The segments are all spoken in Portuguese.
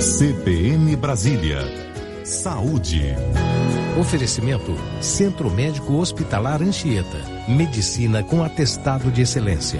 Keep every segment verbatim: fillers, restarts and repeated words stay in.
C B N Brasília. Saúde. Oferecimento Centro Médico Hospitalar Anchieta. Medicina com atestado de excelência.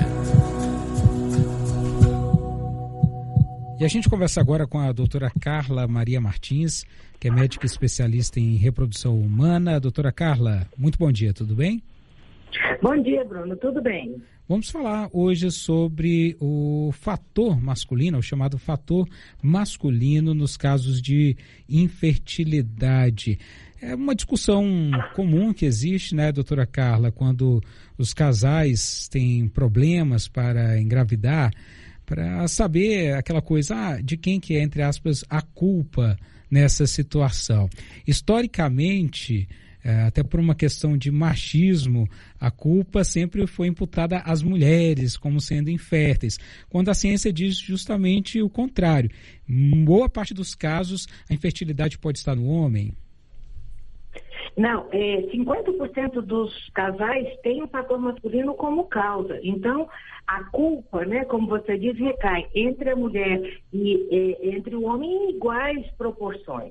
E a gente conversa agora com a doutora Carla Maria Martins, que é médica especialista em reprodução humana. Doutora Carla, muito bom dia, tudo bem? Bom dia, Bruno, tudo bem? Vamos falar hoje sobre o fator masculino, o chamado fator masculino nos casos de infertilidade. É uma discussão comum que existe, né, doutora Carla, quando os casais têm problemas para engravidar, para saber aquela coisa, ah, de quem que é, entre aspas, a culpa nessa situação. Historicamente, é, até por uma questão de machismo, a culpa sempre foi imputada às mulheres como sendo inférteis, quando a ciência diz justamente o contrário. Em boa parte dos casos, a infertilidade pode estar no homem. Não, é, cinquenta por cento dos casais têm o fator masculino como causa. Então, a culpa, né, como você diz, recai entre a mulher e é, entre o homem em iguais proporções.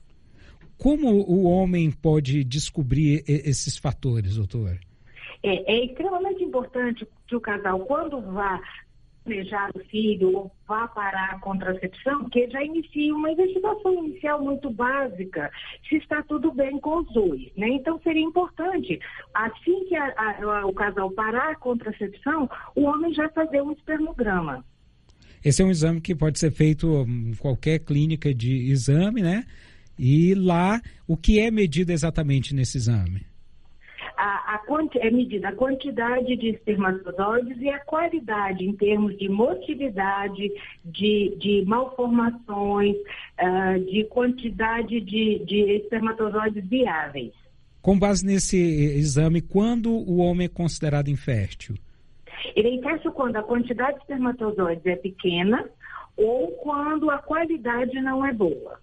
Como o homem pode descobrir esses fatores, doutor? É, é extremamente importante que o casal, quando vá planejar o filho ou vá parar a contracepção, que já inicie uma investigação inicial muito básica, se está tudo bem com os dois, né? Então seria importante, assim que a, a, o casal parar a contracepção, o homem já fazer um espermograma. Esse é um exame que pode ser feito em qualquer clínica de exame, né? E lá, o que é medido exatamente nesse exame? A, a, é medida a quantidade de espermatozoides e a qualidade em termos de motilidade, de, de malformações, uh, de quantidade de, de espermatozoides viáveis. Com base nesse exame, quando o homem é considerado infértil? Ele é infértil quando a quantidade de espermatozoides é pequena ou quando a qualidade não é boa.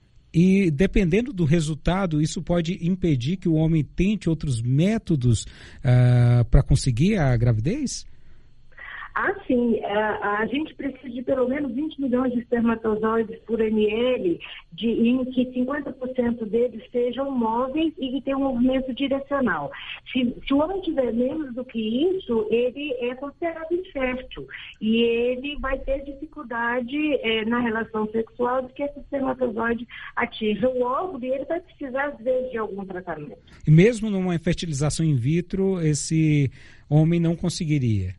E dependendo do resultado, isso pode impedir que o homem tente outros métodos uh, para conseguir a gravidez? Ah, sim. A, a gente precisa de pelo menos vinte milhões de espermatozoides por ml, de, em que cinquenta por cento deles sejam móveis e que tenham um movimento direcional. Se, se o homem tiver menos do que isso, ele é considerado infértil e ele vai ter dificuldade é, na relação sexual de que esse espermatozoide atinja o óvulo e ele vai precisar, às vezes, de algum tratamento. E mesmo numa fertilização in vitro, esse homem não conseguiria?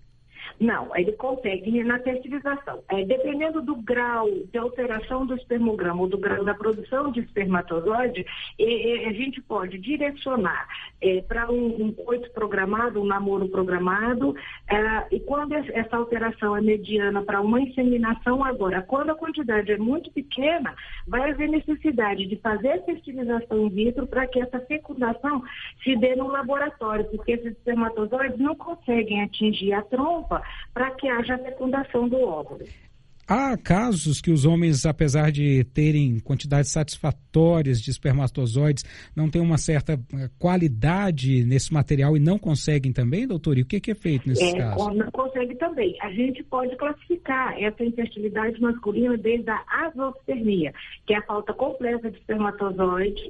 Não, ele consegue na fertilização. É, dependendo do grau de alteração do espermograma ou do grau da produção de espermatozoide, é, é, a gente pode direcionar é, para um, um coito programado, um namoro programado, é, e quando essa alteração é mediana para uma inseminação, agora, quando a quantidade é muito pequena, vai haver necessidade de fazer a fertilização in vitro para que essa fecundação se dê no laboratório, porque esses espermatozoides não conseguem atingir a trompa para que haja a fecundação do óvulo. Há casos que os homens, apesar de terem quantidades satisfatórias de espermatozoides, não têm uma certa qualidade nesse material e não conseguem também, doutor? E o que é feito nesses é, casos? Não consegue também. A gente pode classificar essa infertilidade masculina desde a azoospermia, que é a falta completa de espermatozoide,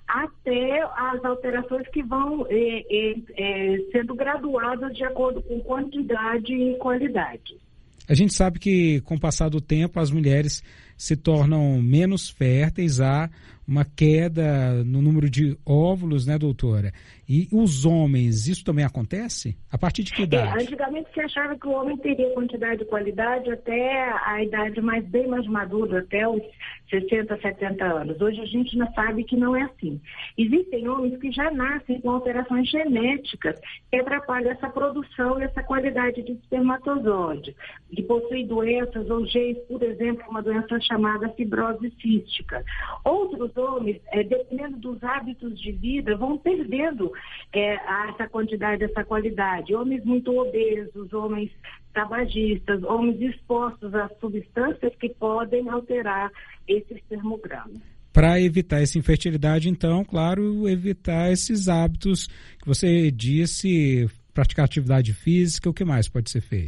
até as alterações que vão é, é, é, sendo graduadas de acordo com quantidade e qualidade. A gente sabe que, com o passar do tempo, as mulheres se tornam menos férteis, há uma queda no número de óvulos, né, doutora? E os homens, isso também acontece? A partir de que idade? É, antigamente se achava que o homem teria quantidade e qualidade até a idade mais, bem mais madura, até os sessenta, setenta anos. Hoje a gente já sabe que não é assim. Existem homens que já nascem com alterações genéticas que atrapalham essa produção e essa qualidade de espermatozoide, que possuem doenças ou genes, por exemplo, uma doença chamada fibrose cística. Outros homens, é, dependendo dos hábitos de vida, vão perdendo é, essa quantidade, essa qualidade. Homens muito obesos, homens tabagistas, homens expostos a substâncias que podem alterar esse espermograma. Para evitar essa infertilidade, então, claro, evitar esses hábitos que você disse, praticar atividade física, o que mais pode ser feito?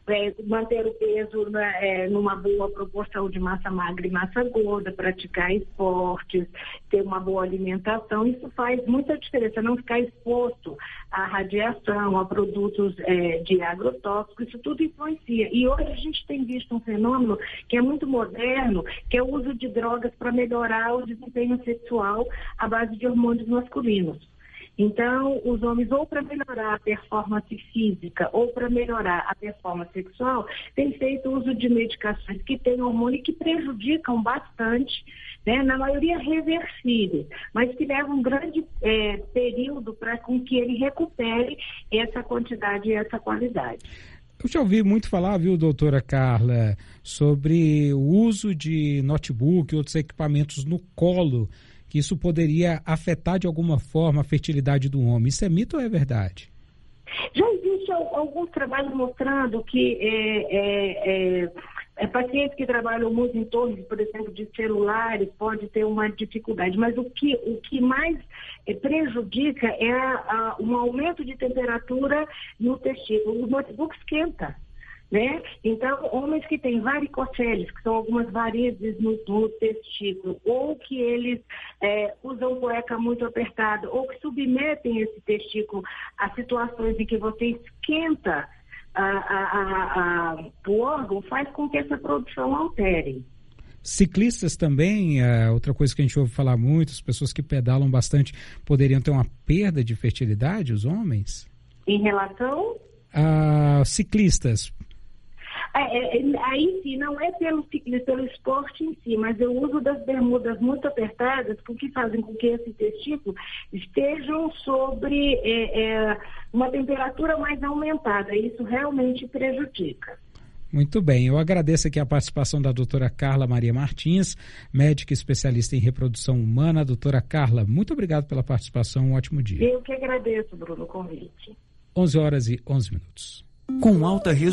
é, manter o peso né, é, numa boa proporção de massa magra e massa gorda, praticar esportes, ter uma boa alimentação. Isso faz muita diferença, não ficar exposto à radiação, a produtos é, de agrotóxicos, isso tudo influencia. E hoje a gente tem visto um fenômeno que é muito moderno, que é o uso de drogas para melhorar o desempenho sexual à base de hormônios masculinos. Então, os homens, ou para melhorar a performance física ou para melhorar a performance sexual, têm feito uso de medicações que têm hormônio e que prejudicam bastante, né, na maioria reversíveis, mas que levam um grande é, período para com que ele recupere essa quantidade e essa qualidade. Eu já ouvi muito falar, viu, doutora Carla, sobre o uso de notebook e outros equipamentos no colo, que isso poderia afetar de alguma forma a fertilidade do homem. Isso é mito ou é verdade? Já existem alguns trabalhos mostrando que é, é, é, é, pacientes que trabalham muito em torres, por exemplo, de celulares, pode ter uma dificuldade, mas o que, o que mais é, prejudica é a, a, um aumento de temperatura no testículo. O notebook esquenta. Né? Então, homens que têm varicoceles, que são algumas varizes no, no testículo, ou que eles é, usam cueca muito apertada, ou que submetem esse testículo a situações em que você esquenta a, a, a, a, o órgão, faz com que essa produção altere. Ciclistas também, é, outra coisa que a gente ouve falar muito, as pessoas que pedalam bastante poderiam ter uma perda de fertilidade, os homens? Em relação? A ciclistas. É, é, aí sim, não é pelo ciclismo, pelo esporte em si, mas o uso das bermudas muito apertadas, com que fazem com que esse testículo estejam sobre é, é, uma temperatura mais aumentada. Isso realmente prejudica. Muito bem, eu agradeço aqui a participação da doutora Carla Maria Martins, médica especialista em reprodução humana. Doutora Carla, muito obrigado pela participação, um ótimo dia. Eu que agradeço, Bruno, o convite. onze horas e onze minutos. Com alta resolução.